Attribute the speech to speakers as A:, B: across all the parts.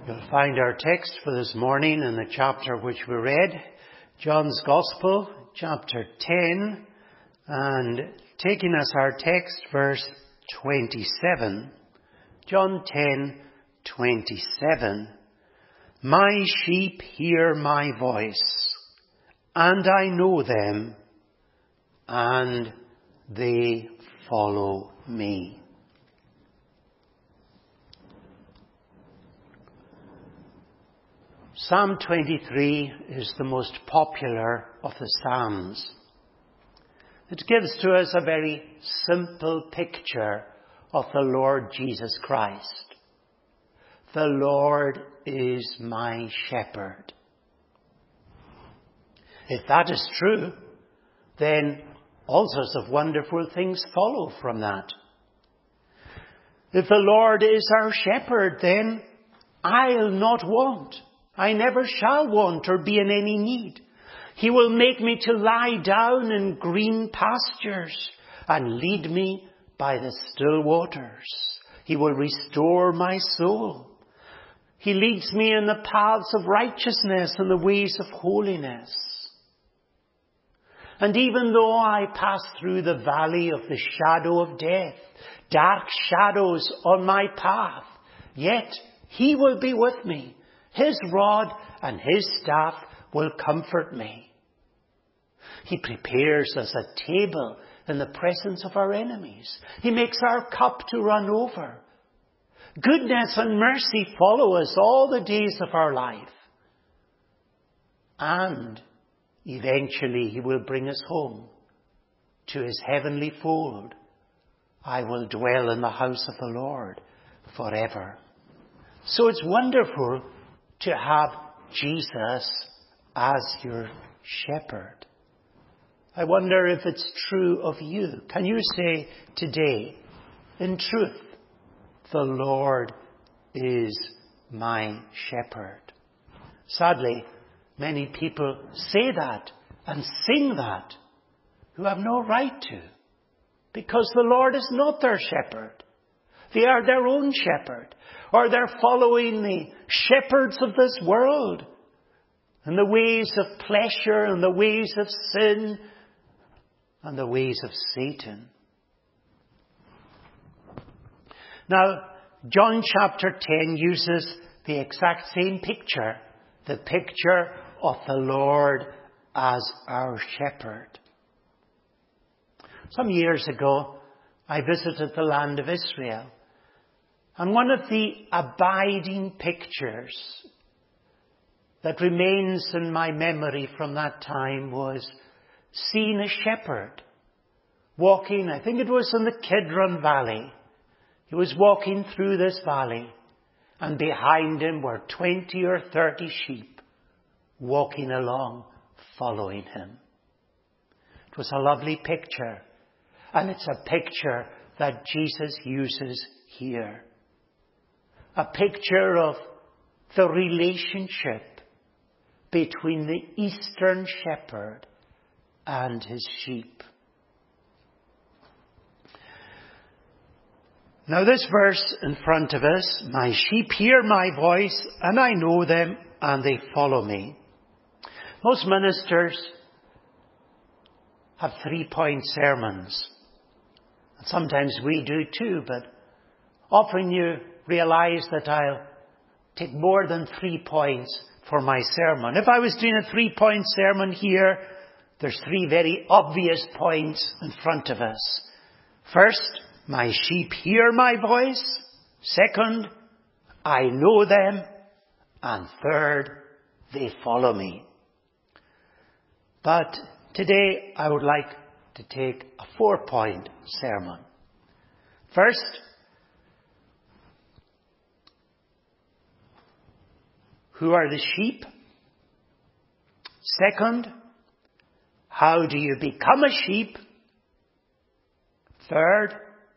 A: You'll find our text for this morning in the chapter which we read, John's Gospel, chapter 10, and taking us our text, verse 27. John 10:27. My sheep hear my voice, and I know them, and they follow me. Psalm 23 is the most popular of the Psalms. It gives to us a very simple picture of the Lord Jesus Christ. The Lord is my shepherd. If that is true, then all sorts of wonderful things follow from that. If the Lord is our shepherd, then I'll not want. I never shall want or be in any need. He will make me to lie down in green pastures and lead me by the still waters. He will restore my soul. He leads me in the paths of righteousness and the ways of holiness. And even though I pass through the valley of the shadow of death, dark shadows on my path, yet He will be with me. His rod and His staff will comfort me. He prepares us a table in the presence of our enemies. He makes our cup to run over. Goodness and mercy follow us all the days of our life. And eventually He will bring us home to His heavenly fold. I will dwell in the house of the Lord forever. So it's wonderful to have Jesus as your shepherd. I wonder if it's true of you. Can you say today, in truth, the Lord is my shepherd? Sadly, many people say that and sing that who have no right to, because the Lord is not their shepherd. They are their own shepherd, or they're following the shepherds of this world and the ways of pleasure and the ways of sin and the ways of Satan. Now, John chapter 10 uses the exact same picture, the picture of the Lord as our shepherd. Some years ago, I visited the land of Israel. And one of the abiding pictures that remains in my memory from that time was seeing a shepherd walking, I think it was in the Kidron Valley. He was walking through this valley, and behind him were 20 or 30 sheep walking along, following him. It was a lovely picture, and it's a picture that Jesus uses here. A picture of the relationship between the eastern shepherd and his sheep. Now this verse in front of us, my sheep hear my voice, and I know them, and they follow me. Most ministers have 3-point sermons. And sometimes we do too, but often you realize that I'll take more than 3 points for my sermon. If I was doing a 3-point sermon here, there's 3 very obvious points in front of us. First, my sheep hear my voice. Second, I know them. And third, they follow me. But today I would like to take a 4-point sermon. First, who are the sheep? Second, how do you become a sheep? Third,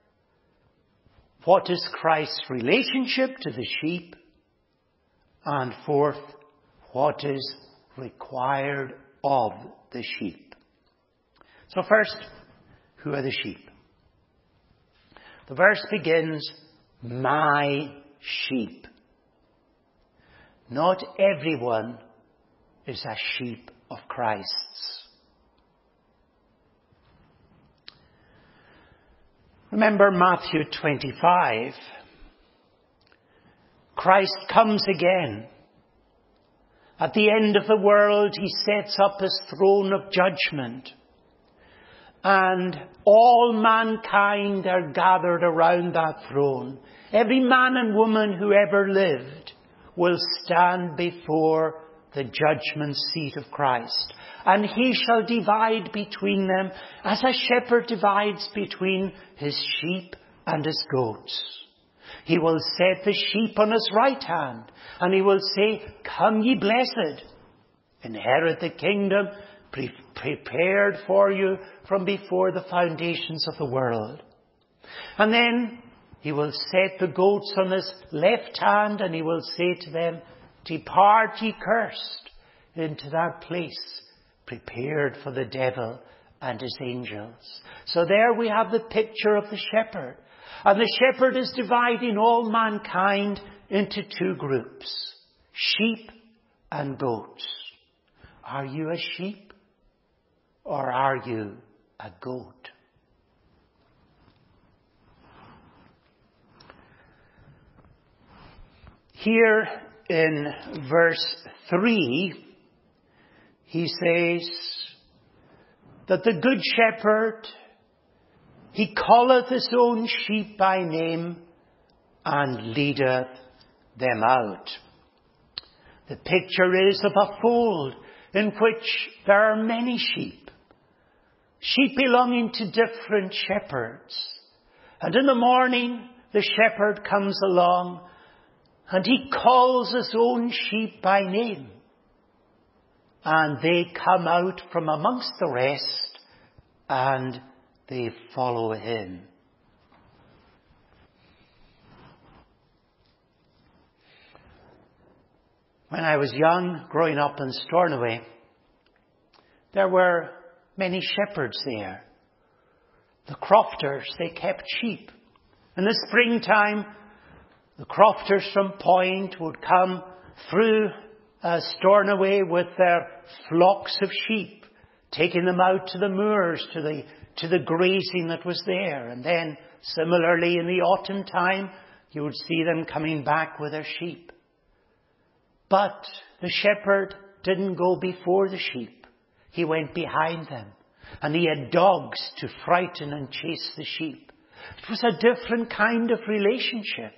A: what is Christ's relationship to the sheep? And fourth, what is required of the sheep? So first, who are the sheep? The verse begins, my sheep. not everyone is a sheep of Christ's. Remember Matthew 25. Christ comes again. At the end of the world, he sets up his throne of judgment. And all mankind are gathered around that throne. Every man and woman who ever lived will stand before the judgment seat of Christ. And he shall divide between them as a shepherd divides between his sheep and his goats. He will set the sheep on his right hand, and he will say, "Come ye blessed, inherit the kingdom prepared for you from before the foundations of the world." And then he will set the goats on his left hand, and he will say to them, "Depart ye cursed into that place prepared for the devil and his angels." So there we have the picture of the shepherd. And the shepherd is dividing all mankind into two groups, sheep and goats. Are you a sheep or are you a goat? Here in verse 3, he says that the good shepherd, he calleth his own sheep by name and leadeth them out. The picture is of a fold in which there are many sheep. Sheep belonging to different shepherds. And in the morning, the shepherd comes along and he calls his own sheep by name. And they come out from amongst the rest and they follow him. When I was young, growing up in Stornoway, there were many shepherds there. The crofters, they kept sheep. In the springtime, the crofters from Point would come through Stornoway with their flocks of sheep, taking them out to the moors, to the grazing that was there. And then, similarly, in the autumn time, you would see them coming back with their sheep. But the shepherd didn't go before the sheep. He went behind them. And he had dogs to frighten and chase the sheep. It was a different kind of relationship.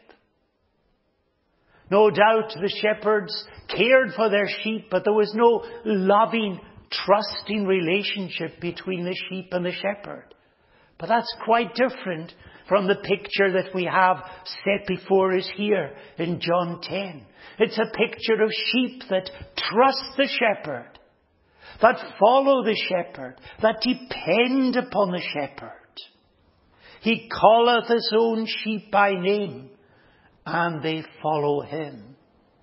A: No doubt the shepherds cared for their sheep, but there was no loving, trusting relationship between the sheep and the shepherd. But that's quite different from the picture that we have set before us here in John 10. It's a picture of sheep that trust the shepherd, that follow the shepherd, that depend upon the shepherd. He calleth his own sheep by name, and they follow him.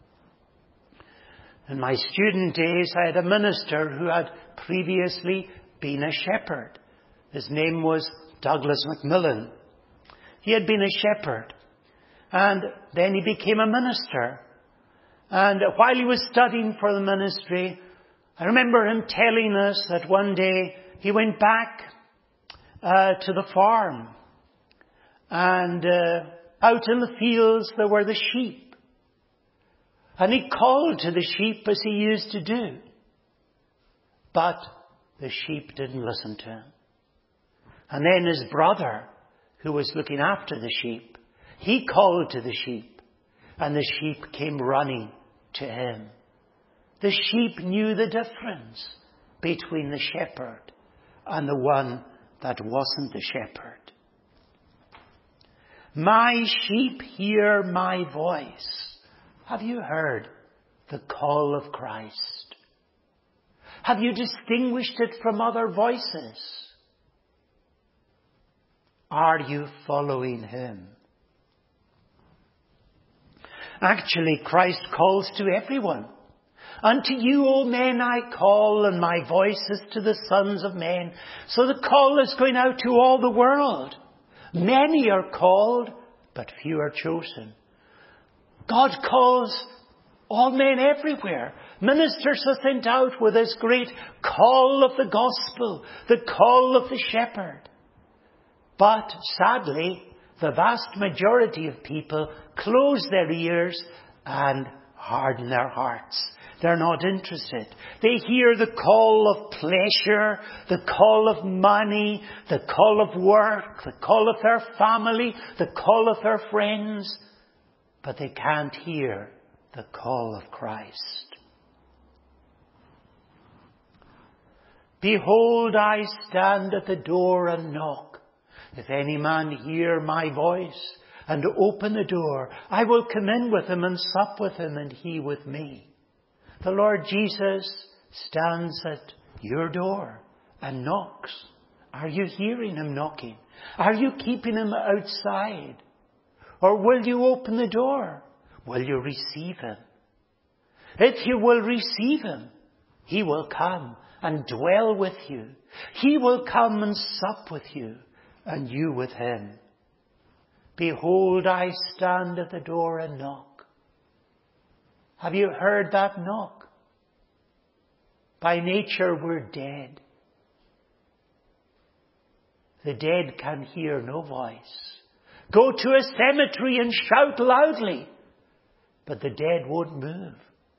A: In my student days, I had a minister who had previously been a shepherd. His name was Douglas Macmillan. He had been a shepherd, and then he became a minister. And while he was studying for the ministry, I remember him telling us that one day he went back to the farm, and out in the fields there were the sheep. And he called to the sheep as he used to do. But the sheep didn't listen to him. And then his brother, who was looking after the sheep, he called to the sheep. And the sheep came running to him. The sheep knew the difference between the shepherd and the one that wasn't the shepherd. My sheep hear my voice. Have you heard the call of Christ? Have you distinguished it from other voices? Are you following him? Actually, Christ calls to everyone. Unto you, O men, I call, and my voice is to the sons of men. So the call is going out to all the world. Many are called, but few are chosen. God calls All men everywhere. Ministers are sent out with this great call of the gospel, the call of the shepherd. But sadly, the vast majority of people close their ears and harden their hearts. They're not interested. They hear the call of pleasure, the call of money, the call of work, the call of their family, the call of their friends, but they can't hear the call of Christ. Behold, I stand at the door and knock. If any man hear my voice and open the door, I will come in with him and sup with him and he with me. The Lord Jesus stands at your door and knocks. Are you hearing him knocking? Are you keeping him outside? Or will you open the door? Will you receive him? If you will receive him, he will come and dwell with you. He will come and sup with you, and you with him. Behold, I stand at the door and knock. Have you heard that knock? By nature, we're dead. The dead can hear no voice. Go to a cemetery and shout loudly, but the dead won't move.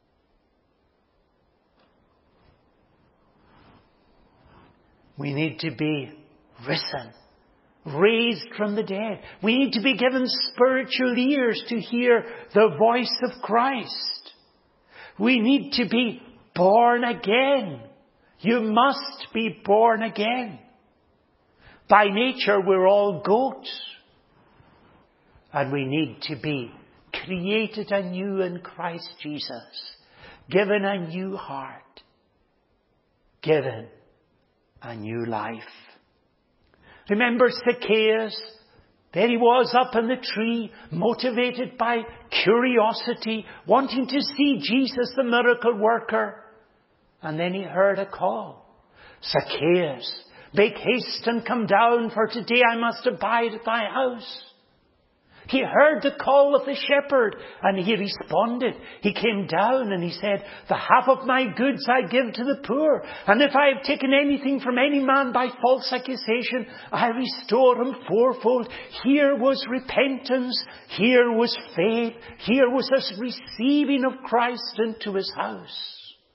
A: We need to be risen, raised from the dead. We need to be given spiritual ears to hear the voice of Christ. We need to be born again. You must be born again. By nature, we're all goats. And we need to be created anew in Christ Jesus, given a new heart, given a new life. Remember Zacchaeus? There he was up in the tree, motivated by curiosity, wanting to see Jesus, the miracle worker. And then he heard a call. Zacchaeus, make haste and come down, for today I must abide at thy house. He heard the call of the shepherd and he responded. He came down and he said, the half of my goods I give to the poor. And if I have taken anything from any man by false accusation, I restore him fourfold. Here was repentance. Here was faith. Here was this receiving of Christ into his house.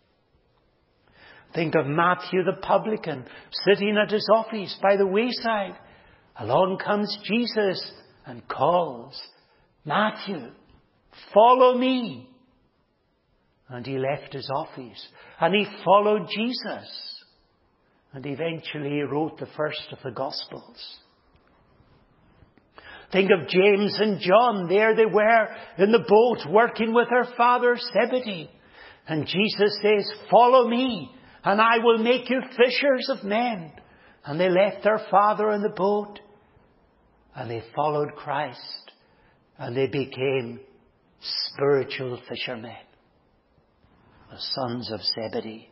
A: Think of Matthew the publican sitting at his office by the wayside. Along comes Jesus and calls, Matthew, follow me. And he left his office and he followed Jesus. And eventually he wrote the first of the Gospels. Think of James and John. There they were in the boat working with their father Zebedee. And Jesus says, follow me and I will make you fishers of men. And they left their father in the boat. And they followed Christ. And they became spiritual fishermen. The sons of Zebedee.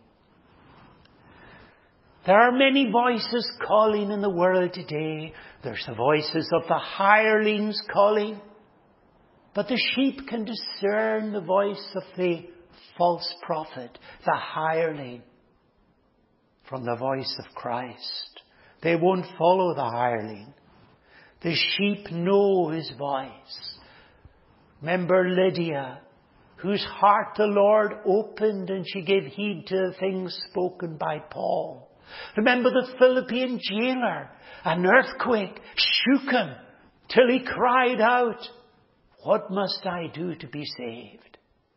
A: There are many voices calling in the world today. There's the voices of the hirelings calling. But the sheep can discern the voice of the false prophet, the hireling, from the voice of Christ. They won't follow the hireling. The sheep know his voice. Remember Lydia, whose heart the Lord opened and she gave heed to the things spoken by Paul. Remember the Philippian jailer. An earthquake shook him till he cried out, what must I do to be saved?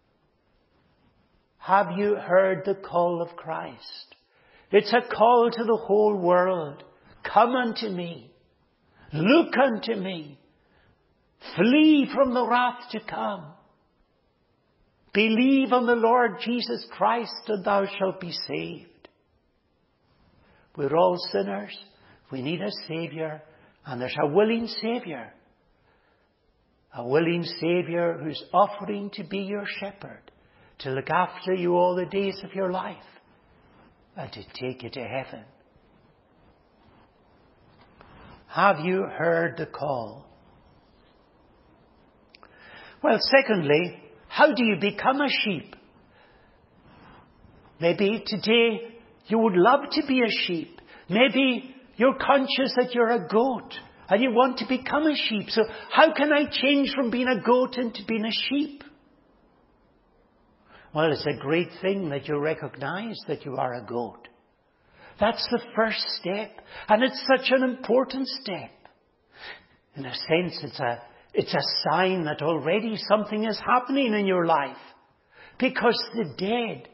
A: Have you heard the call of Christ? It's a call to the whole world. Come unto me. Look unto me. Flee from the wrath to come. Believe on the Lord Jesus Christ and thou shalt be saved. We're all sinners. We need a Saviour. And there's a willing Saviour. A willing Saviour who's offering to be your shepherd. To look after you all the days of your life. And to take you to heaven. Have you heard the call? Well, secondly, How do you become a sheep? Maybe today you would love to be a sheep. Maybe you're conscious that you're a goat and you want to become a sheep. So how can I change from being a goat into being a sheep? Well, it's a great thing that you recognize that you are a goat. That's the first step. And it's such an important step. In a sense, it's a sign that already something is happening in your life. Because the dead,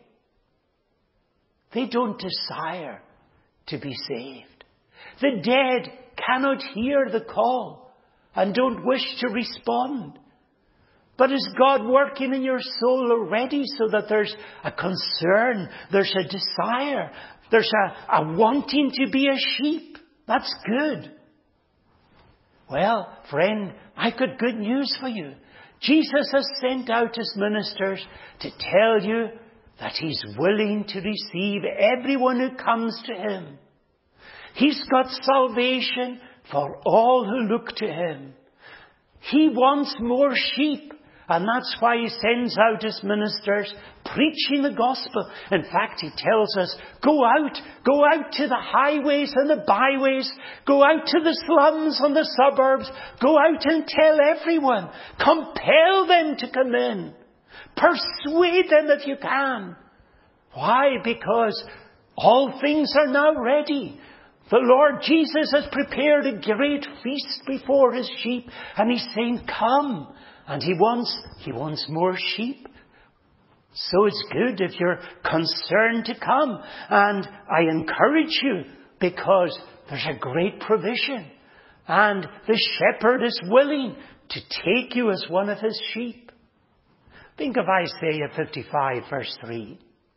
A: they don't desire to be saved. The dead cannot hear the call and don't wish to respond. But is God working in your soul already so that there's a concern, there's a desire, there's a wanting to be a sheep? That's good. Well, friend, I've got good news for you. Jesus has sent out his ministers to tell you that he's willing to receive everyone who comes to him. He's got salvation for all who look to him. He wants more sheep. And that's why he sends out his ministers preaching the gospel. In fact, he tells us, go out to the highways and the byways, go out to the slums and the suburbs, go out and tell everyone, compel them to come in, persuade them if you can. Why? Because all things are now ready. The Lord Jesus has prepared a great feast before his sheep, and he's saying, come. And he wants more sheep. So it's good if you're concerned to come. And I encourage you because there's a great provision. And the shepherd is willing to take you as one of his sheep. Think of Isaiah 55 verse 3.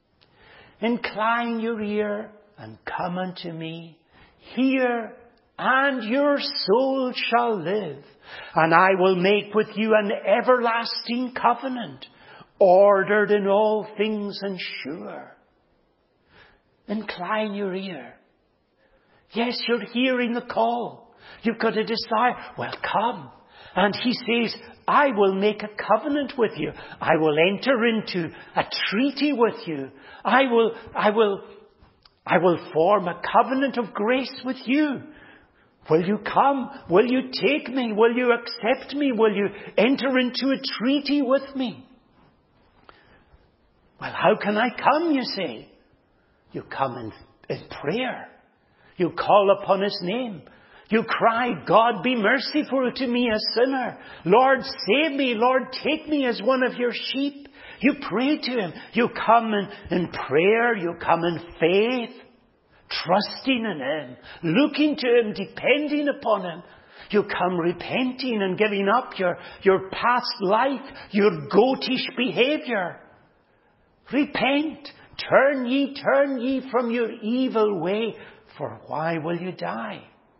A: Incline your ear and come unto me. Hear, and your soul shall live. And I will make with you an everlasting covenant, ordered in all things and sure. Incline your ear. Yes, you're hearing the call. You've got a desire. Well, come. And he says, I will make a covenant with you. I will enter into a treaty with you. I will form a covenant of grace with you. Will you come? Will you take me? Will you accept me? Will you enter into a treaty with me? Well, how can I come, you say? You come in prayer. You call upon his name. You cry, God, be merciful to me, a sinner. Lord, save me. Lord, take me as one of your sheep. You pray to him. You come in prayer. You come in faith. Trusting in him, looking to him, depending upon him. You come repenting and giving up your past life, your goatish behavior. Repent. Turn ye from your evil way, for why will you die?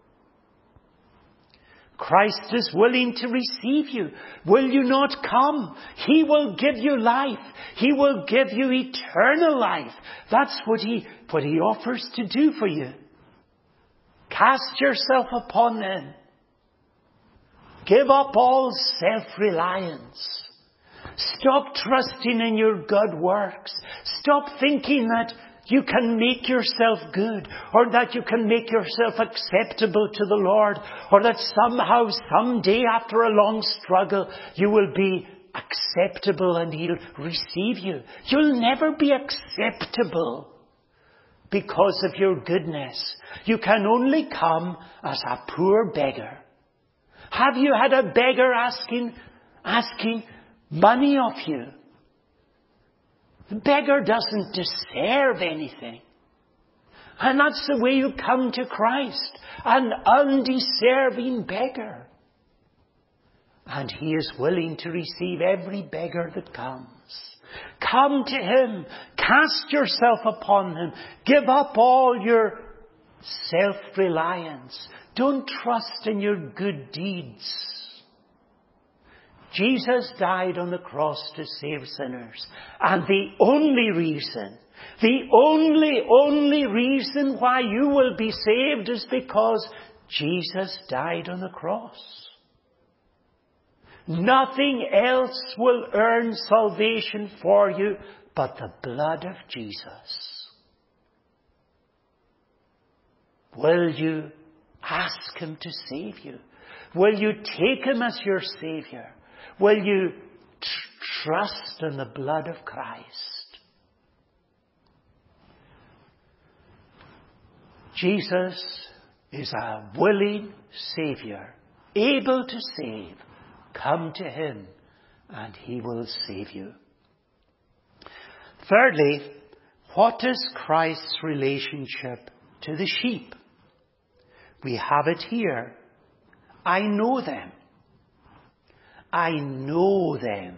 A: Christ is willing to receive you. Will you not come? He will give you life. He will give you eternal life. That's what he offers to do for you. Cast yourself upon him. Give up all self-reliance. Stop trusting in your good works. Stop thinking that you can make yourself good, or that you can make yourself acceptable to the Lord, or that somehow, someday, after a long struggle, you will be acceptable and he'll receive you. You'll never be acceptable because of your goodness. You can only come as a poor beggar. Have you had a beggar asking money of you? The beggar doesn't deserve anything. And that's the way you come to Christ. An undeserving beggar. And he is willing to receive every beggar that comes. Come to him. Cast yourself upon him. Give up all your self-reliance. Don't trust in your good deeds. Jesus died on the cross to save sinners. And the only reason why you will be saved is because Jesus died on the cross. Nothing else will earn salvation for you but the blood of Jesus. Will you ask him to save you? Will you take him as your Saviour? Will you trust in the blood of Christ? Jesus is a willing Saviour, able to save. Come to him and he will save you. Thirdly, what is Christ's relationship to the sheep? We have it here. I know them. I know them.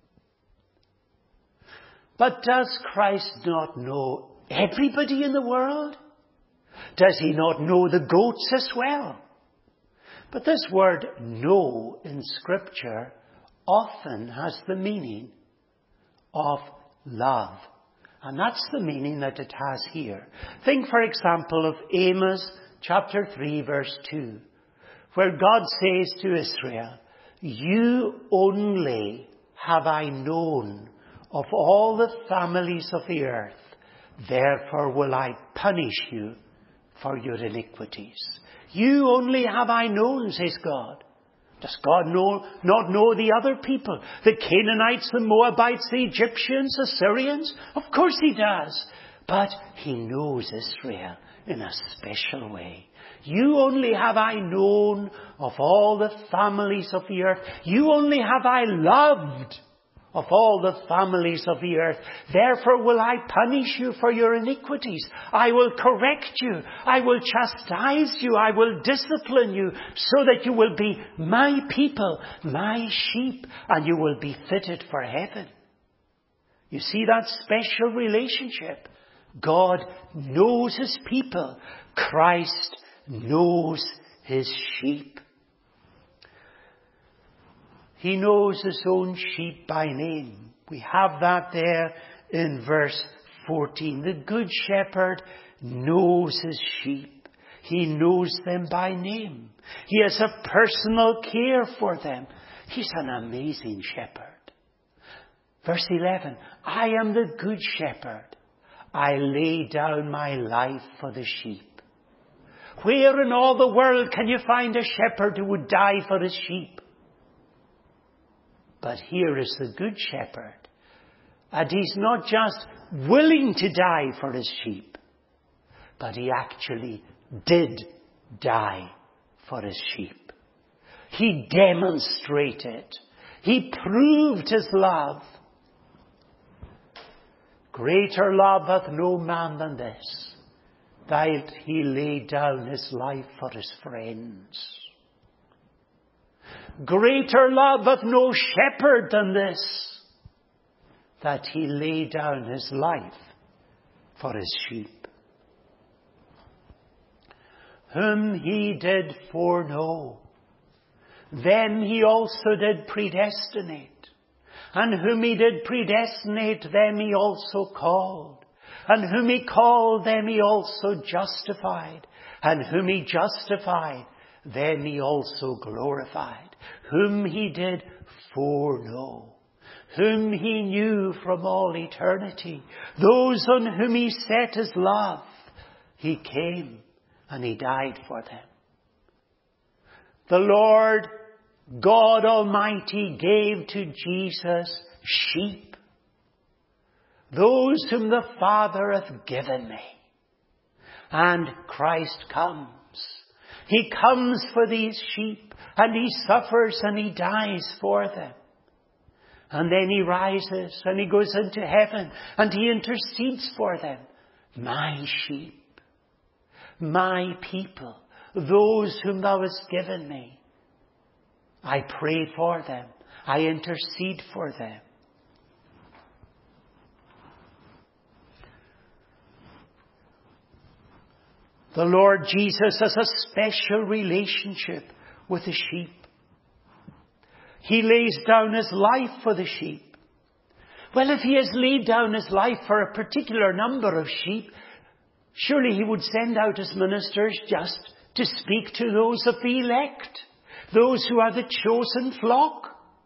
A: But does Christ not know everybody in the world? Does he not know the goats as well? But this word know in Scripture often has the meaning of love. And that's the meaning that it has here. Think, for example, of Amos chapter 3, verse 2, where God says to Israel, you only have I known of all the families of the earth, therefore will I punish you for your iniquities. You only have I known, says God. Does God not know the other people? The Canaanites, the Moabites, the Egyptians, the Syrians? Of course he does. But he knows Israel in a special way. You only have I known of all the families of the earth. You only have I loved of all the families of the earth. Therefore will I punish you for your iniquities. I will correct you. I will chastise you. I will discipline you so that you will be my people, my sheep, and you will be fitted for heaven. You see that special relationship? God knows his people. Christ knows his sheep. He knows his own sheep by name. We have that there in verse 14. The good shepherd knows his sheep. He knows them by name. He has a personal care for them. He's an amazing shepherd. Verse 11, I am the good shepherd. I lay down my life for the sheep. Where in all the world can you find a shepherd who would die for his sheep? But here is the good shepherd. And he's not just willing to die for his sheep, but he actually did die for his sheep. He demonstrated. He proved his love. Greater love hath no man than this, that he laid down his life for his friends. Greater love hath no shepherd than this, that he laid down his life for his sheep. Whom he did foreknow, them he also did predestinate. And whom he did predestinate, them he also called. And whom he called, them he also justified. And whom he justified, them he also glorified. Whom he did foreknow, whom he knew from all eternity, those on whom he set his love, he came and he died for them. The Lord God Almighty gave to Jesus sheep, those whom the Father hath given me. And Christ comes. He comes for these sheep, and he suffers and he dies for them. And then he rises and he goes into heaven and he intercedes for them. My sheep, my people, those whom thou hast given me. I pray for them. I intercede for them. The Lord Jesus has a special relationship with the sheep. He lays down his life for the sheep. Well, if he has laid down his life for a particular number of sheep, surely he would send out his ministers just to speak to those of the elect, those who are the chosen flock.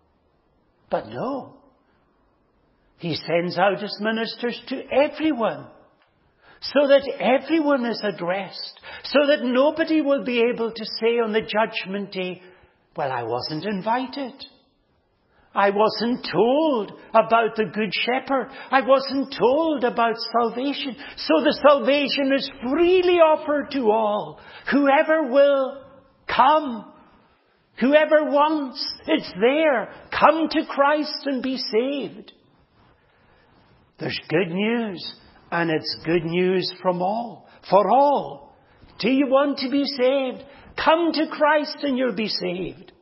A: But no. He sends out his ministers to everyone, so that everyone is addressed, so that nobody will be able to say on the judgment day, well, I wasn't invited. I wasn't told about the Good Shepherd. I wasn't told about salvation. So the salvation is freely offered to all. Whoever will, come. Whoever wants, it's there. Come to Christ and be saved. There's good news, and it's good news from all, for all. Do you want to be saved? Come to Christ and you'll be saved.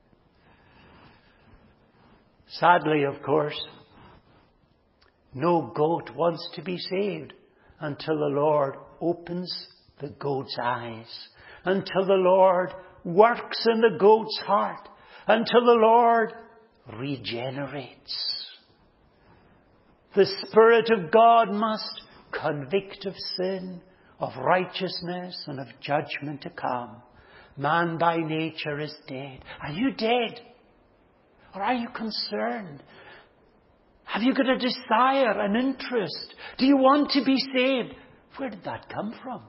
A: Sadly, of course, no goat wants to be saved until the Lord opens the goat's eyes, until the Lord works in the goat's heart, until the Lord regenerates. The Spirit of God must convict of sin, of righteousness, and of judgment to come. Man by nature is dead. Are you dead? Or are you concerned? Have you got a desire, an interest? Do you want to be saved? Where did that come from?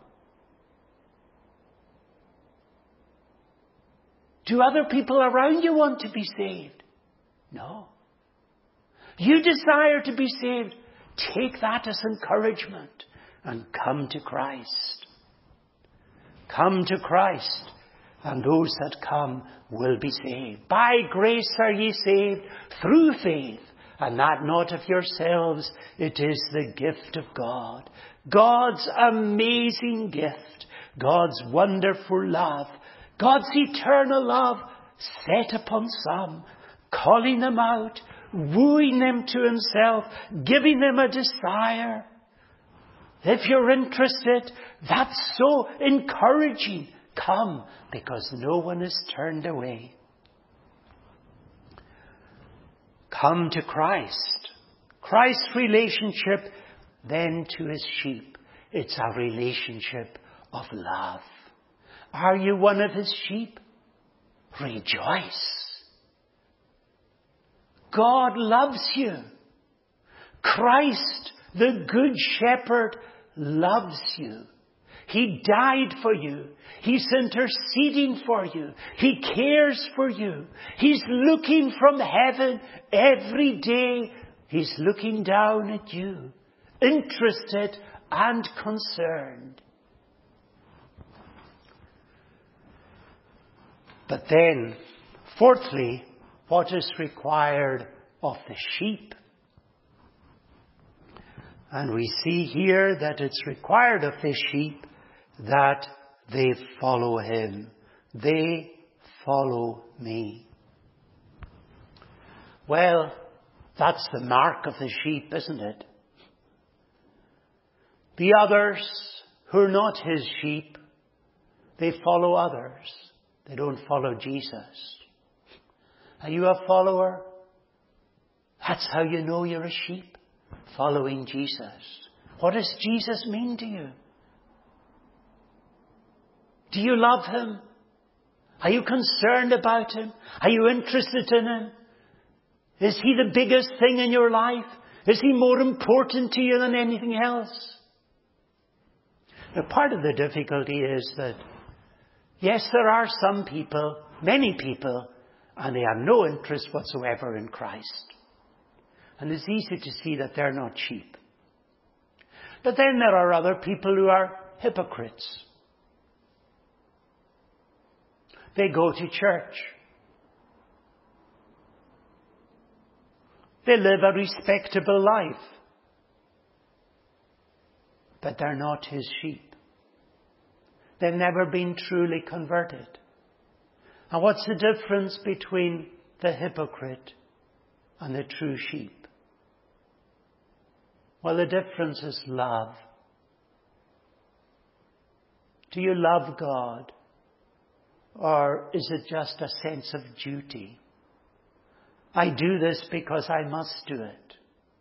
A: Do other people around you want to be saved? No. You desire to be saved. Take that as encouragement and come to Christ. Come to Christ, and those that come will be saved. By grace are ye saved through faith, and that not of yourselves. It is the gift of God. God's amazing gift. God's wonderful love. God's eternal love set upon some, calling them out, wooing them to himself, giving them a desire. If you're interested, that's so encouraging. Come, because no one is turned away. Come to Christ. Christ's relationship then to his sheep. It's a relationship of love. Are you one of his sheep? Rejoice. God loves you. Christ, the Good Shepherd, loves you. He died for you. He's interceding for you. He cares for you. He's looking from heaven every day. He's looking down at you, interested and concerned. But then, fourthly, what is required of the sheep? And we see here that it's required of the sheep that they follow him. They follow me. Well, that's the mark of the sheep, isn't it? The others who are not his sheep, they follow others. They don't follow Jesus. Are you a follower? That's how you know you're a sheep. Following Jesus. What does Jesus mean to you? Do you love him? Are you concerned about him? Are you interested in him? Is he the biggest thing in your life? Is he more important to you than anything else? Now, part of the difficulty is that, yes, there are some people, many people, and they have no interest whatsoever in Christ. And it's easy to see that they're not sheep. But then there are other people who are hypocrites. They go to church. They live a respectable life. But they're not his sheep. They've never been truly converted. And what's the difference between the hypocrite and the true sheep? Well, the difference is love. Do you love God? Or is it just a sense of duty? I do this because I must do it.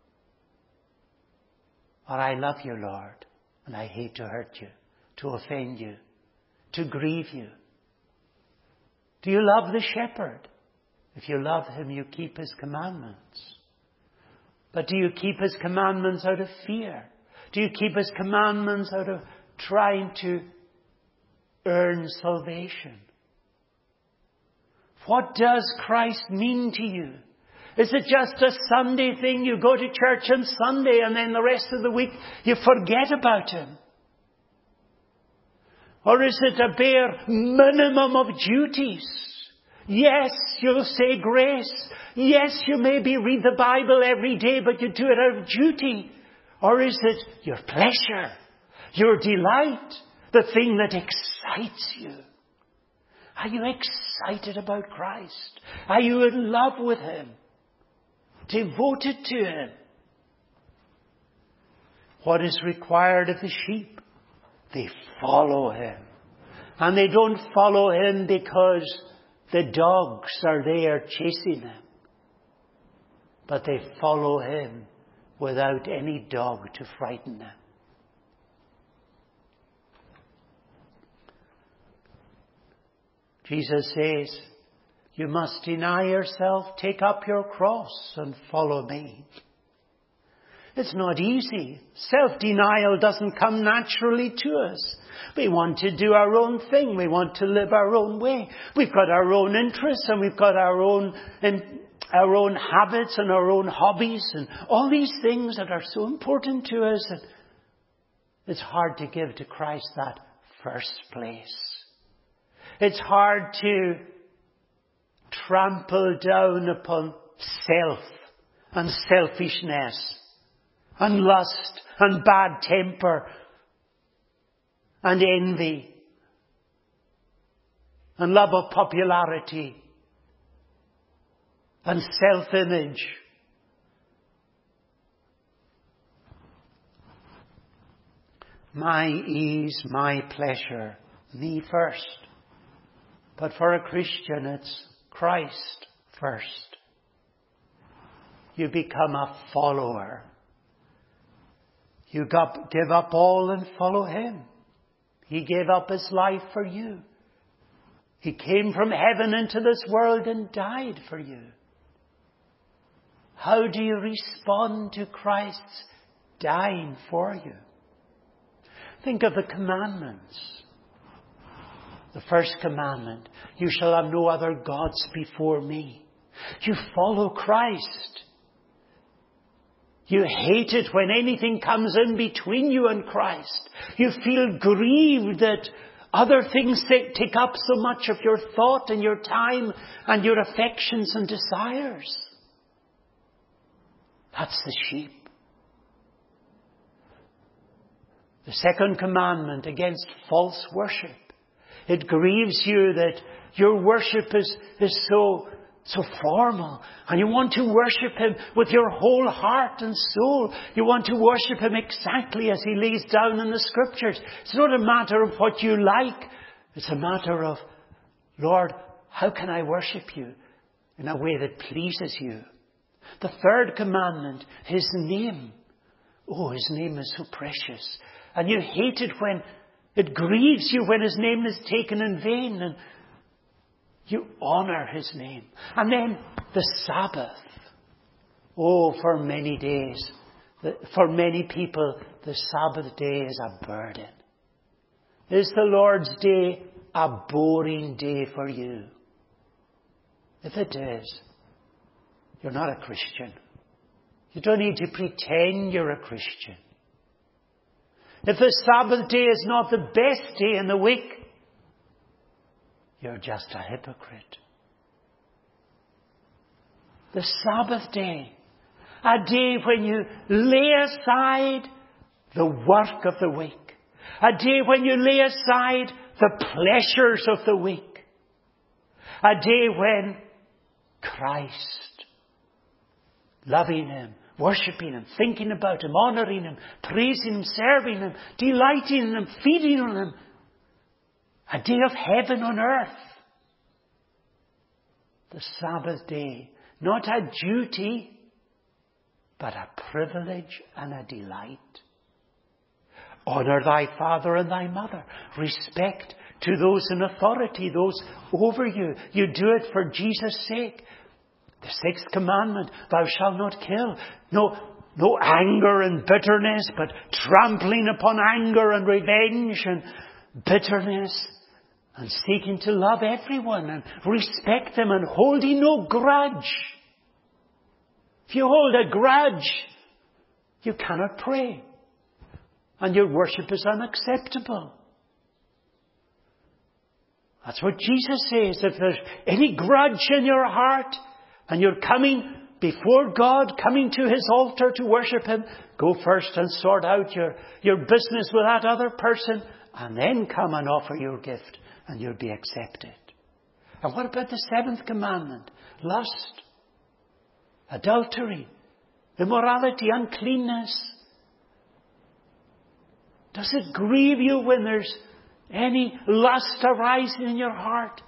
A: Or I love you, Lord, and I hate to hurt you, to offend you, to grieve you. Do you love the shepherd? If you love him, you keep his commandments. But do you keep his commandments out of fear? Do you keep his commandments out of trying to earn salvation? What does Christ mean to you? Is it just a Sunday thing? You go to church on Sunday and then the rest of the week you forget about him? Or is it a bare minimum of duties? Yes, you'll say grace. Yes, you maybe read the Bible every day, but you do it out of duty. Or is it your pleasure, your delight, the thing that excites you? Are you excited about Christ? Are you in love with him? Devoted to him? What is required of the sheep? They follow him. And they don't follow him because the dogs are there chasing him. But they follow him without any dog to frighten them. Jesus says, you must deny yourself, take up your cross and follow me. It's not easy. Self-denial doesn't come naturally to us. We want to do our own thing. We want to live our own way. We've got our own interests and we've got our own habits and our own hobbies and all these things that are so important to us. And it's hard to give to Christ that first place. It's hard to trample down upon self and selfishness and lust and bad temper and envy and love of popularity and self-image. My ease, my pleasure, me first. But for a Christian, it's Christ first. You become a follower. You give up all and follow him. He gave up his life for you. He came from heaven into this world and died for you. How do you respond to Christ's dying for you? Think of the commandments. The first commandment, you shall have no other gods before me. You follow Christ. You hate it when anything comes in between you and Christ. You feel grieved that other things take up so much of your thought and your time and your affections and desires. That's the sheep. The second commandment against false worship. It grieves you that your worship is so formal. And you want to worship him with your whole heart and soul. You want to worship him exactly as he lays down in the scriptures. It's not a matter of what you like. It's a matter of, Lord, how can I worship you in a way that pleases you? The third commandment, his name. Oh, his name is so precious. And you hate it when it grieves you when his name is taken in vain, and you honor his name. And then the Sabbath. Oh, for many days, for many people, the Sabbath day is a burden. Is the Lord's day a boring day for you? If it is, you're not a Christian. You don't need to pretend you're a Christian. If the Sabbath day is not the best day in the week, you're just a hypocrite. The Sabbath day, a day when you lay aside the work of the week, a day when you lay aside the pleasures of the week, a day when Christ, loving him, worshipping him, thinking about him, honouring him, praising him, serving him, delighting in him, feeding on him. A day of heaven on earth. The Sabbath day, not a duty, but a privilege and a delight. Honour thy father and thy mother. Respect to those in authority, those over you. You do it for Jesus' sake. The sixth commandment, thou shalt not kill. No anger and bitterness, but trampling upon anger and revenge and bitterness, and seeking to love everyone and respect them and holding no grudge. If you hold a grudge, you cannot pray, and your worship is unacceptable. That's what Jesus says. If there's any grudge in your heart, and you're coming before God, coming to His altar to worship Him, go first and sort out your business with that other person, and then come and offer your gift, and you'll be accepted. And what about the seventh commandment? Lust, adultery, immorality, uncleanness. Does it grieve you when there's any lust arising in your heart?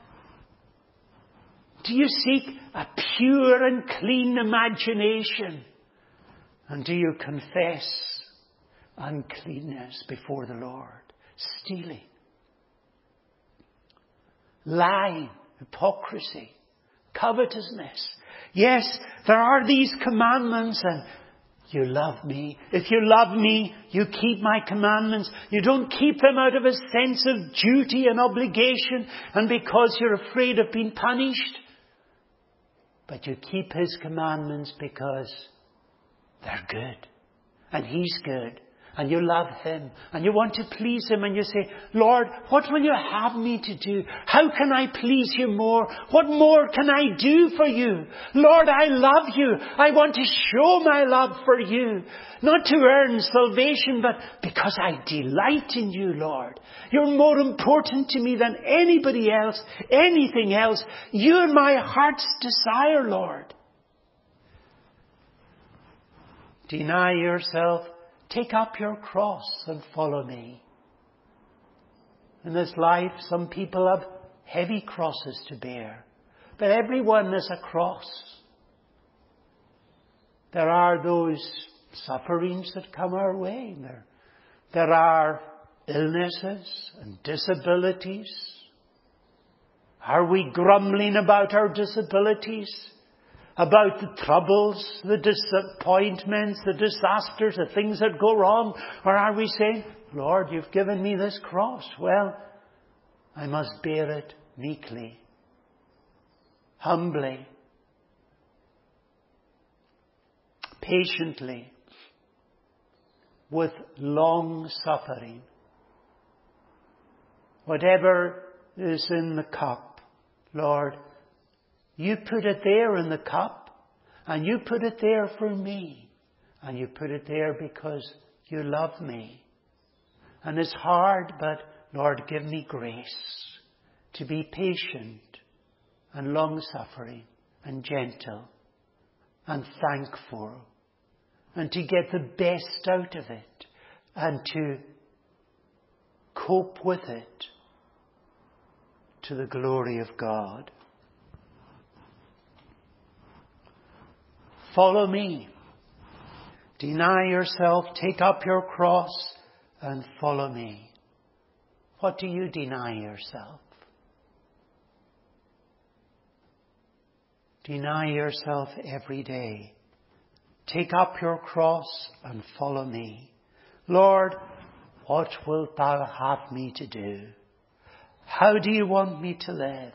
A: Do you seek a pure and clean imagination? And do you confess uncleanness before the Lord? Stealing, lying, hypocrisy, covetousness. Yes, there are these commandments, and you love me. If you love me, you keep my commandments. You don't keep them out of a sense of duty and obligation and because you're afraid of being punished. But you keep His commandments because they're good. And He's good. And you love Him. And you want to please Him. And you say, Lord, what will you have me to do? How can I please you more? What more can I do for you? Lord, I love you. I want to show my love for you. Not to earn salvation, but because I delight in you, Lord. You're more important to me than anybody else, anything else. You're my heart's desire, Lord. Deny yourself. Take up your cross and follow me. In this life, some people have heavy crosses to bear. But everyone has a cross. There are those sufferings that come our way. There are illnesses and disabilities. Are we grumbling about our disabilities? About the troubles, the disappointments, the disasters, the things that go wrong? Or are we saying, Lord, you've given me this cross. Well, I must bear it meekly, humbly, patiently, with long suffering. Whatever is in the cup, Lord, you put it there in the cup, and you put it there for me. And you put it there because you love me. And it's hard, but Lord, give me grace to be patient and long-suffering and gentle and thankful, and to get the best out of it and to cope with it to the glory of God. Follow me. Deny yourself, take up your cross, and follow me. What do you deny yourself? Deny yourself every day. Take up your cross and follow me. Lord, what wilt thou have me to do? How do you want me to live?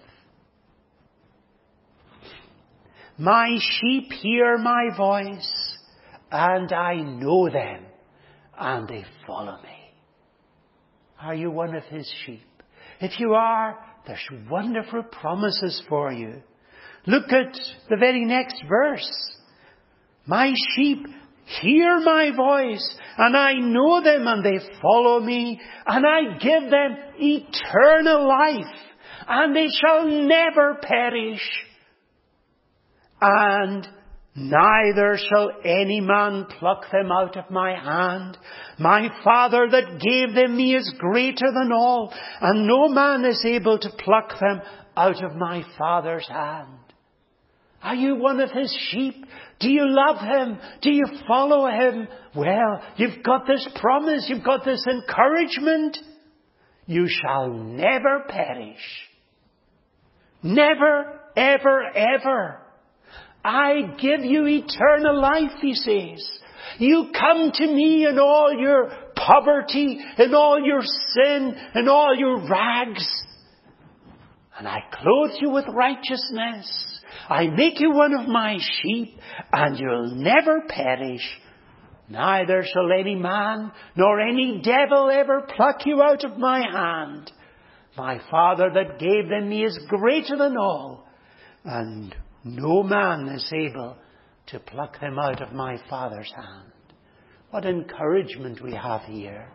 A: My sheep hear my voice, and I know them, and they follow me. Are you one of His sheep? If you are, there's wonderful promises for you. Look at the very next verse. My sheep hear my voice, and I know them, and they follow me, and I give them eternal life, and they shall never perish. And neither shall any man pluck them out of my hand. My Father that gave them me is greater than all, and no man is able to pluck them out of my Father's hand. Are you one of His sheep? Do you love Him? Do you follow Him? Well, you've got this promise. You've got this encouragement. You shall never perish. Never, ever, ever. I give you eternal life, he says. You come to me in all your poverty, in all your sin, in all your rags. And I clothe you with righteousness. I make you one of my sheep, and you'll never perish. Neither shall any man nor any devil ever pluck you out of my hand. My Father that gave them me is greater than all, and no man is able to pluck them out of my Father's hand. What encouragement we have here.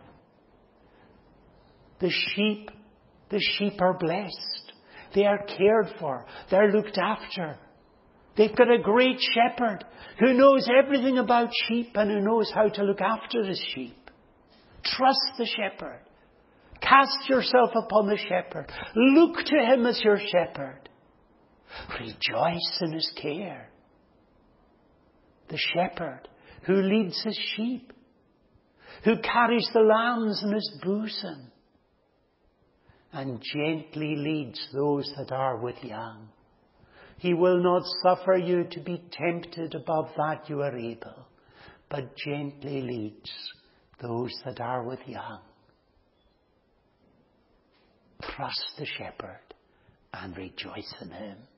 A: The sheep are blessed. They are cared for. They're looked after. They've got a great shepherd who knows everything about sheep and who knows how to look after his sheep. Trust the shepherd. Cast yourself upon the shepherd. Look to him as your shepherd. Rejoice in his care. The shepherd who leads his sheep, who carries the lambs in his bosom, and gently leads those that are with young. He will not suffer you to be tempted above that you are able, but gently leads those that are with young. Trust the shepherd and rejoice in him.